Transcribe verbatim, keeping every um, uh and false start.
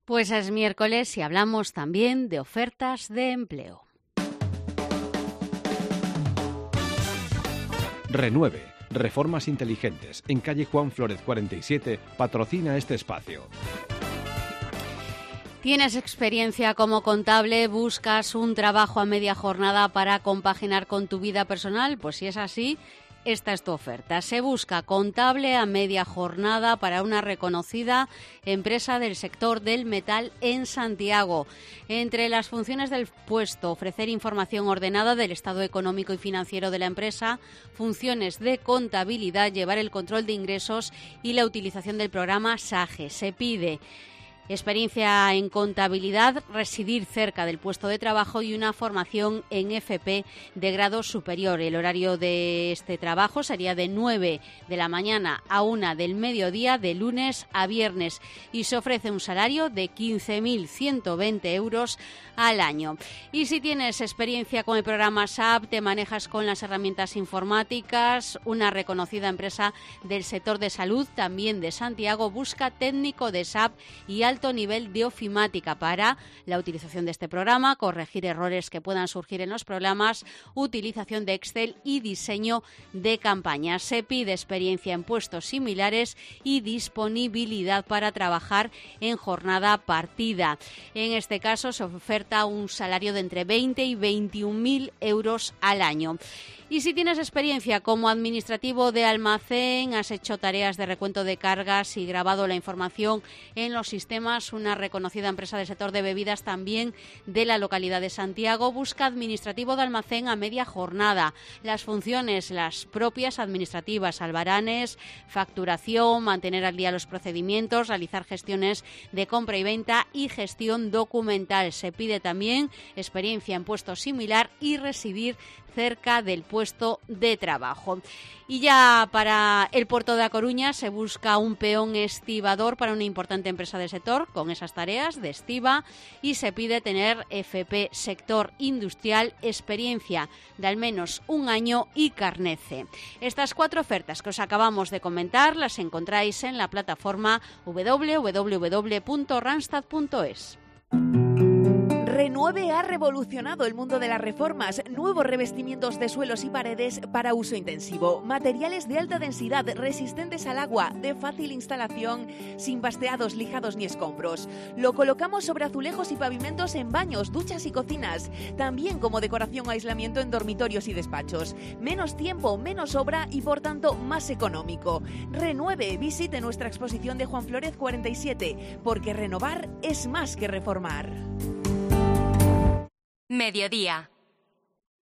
Pues es miércoles y hablamos también de ofertas de empleo. Renueve, reformas inteligentes, en calle Juan Flórez cuarenta y siete, patrocina este espacio. ¿Tienes experiencia como contable? ¿Buscas un trabajo a media jornada para compaginar con tu vida personal? Pues si es así, esta es tu oferta. Se busca contable a media jornada para una reconocida empresa del sector del metal en Santiago. Entre las funciones del puesto, ofrecer información ordenada del estado económico y financiero de la empresa, funciones de contabilidad, llevar el control de ingresos y la utilización del programa SAGE. Se pide experiencia en contabilidad, residir cerca del puesto de trabajo y una formación en F P de grado superior. El horario de este trabajo sería de nueve de la mañana a una del mediodía, de lunes a viernes, y se ofrece un salario de quince mil ciento veinte euros al año. Y si tienes experiencia con el programa S A P, te manejas con las herramientas informáticas, una reconocida empresa del sector de salud, también de Santiago, busca técnico de S A P y alto alto nivel de ofimática para la utilización de este programa, corregir errores que puedan surgir en los programas, utilización de Excel y diseño de campañas. Se pide experiencia en puestos similares y disponibilidad para trabajar en jornada partida. En este caso se oferta un salario de entre veinte y veintiún mil euros al año. Y si tienes experiencia como administrativo de almacén, has hecho tareas de recuento de cargas y grabado la información en los sistemas, una reconocida empresa del sector de bebidas también de la localidad de Santiago busca administrativo de almacén a media jornada. Las funciones, las propias administrativas, albaranes, facturación, mantener al día los procedimientos, realizar gestiones de compra y venta y gestión documental. Se pide también experiencia en puesto similar y residir cerca del puesto de trabajo. Y ya para el puerto de A Coruña se busca un peón estibador para una importante empresa del sector con esas tareas de estiba y se pide tener F P sector industrial, experiencia de al menos un año y carnet C. Estas cuatro ofertas que os acabamos de comentar las encontráis en la plataforma doble u doble u doble u punto randstad punto es. Renueve ha revolucionado el mundo de las reformas. Nuevos revestimientos de suelos y paredes para uso intensivo. Materiales de alta densidad, resistentes al agua, de fácil instalación, sin basteados, lijados ni escombros. Lo colocamos sobre azulejos y pavimentos en baños, duchas y cocinas. También como decoración o aislamiento en dormitorios y despachos. Menos tiempo, menos obra y por tanto más económico. Renueve, visite nuestra exposición de Juan Flórez cuarenta y siete, porque renovar es más que reformar. Mediodía.